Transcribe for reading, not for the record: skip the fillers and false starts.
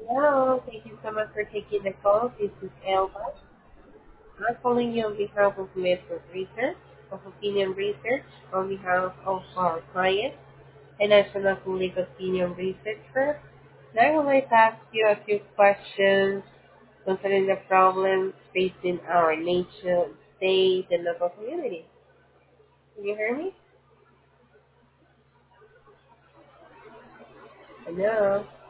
Hello, thank you so much for taking the call. This is Elba. I'm calling you on behalf of Metro Research, of Opinion Research, on behalf of our client, a national public opinion research firm. And I would like to ask you a few questions concerning the problems facing our nation, state, and local community. Can you hear me? Hello?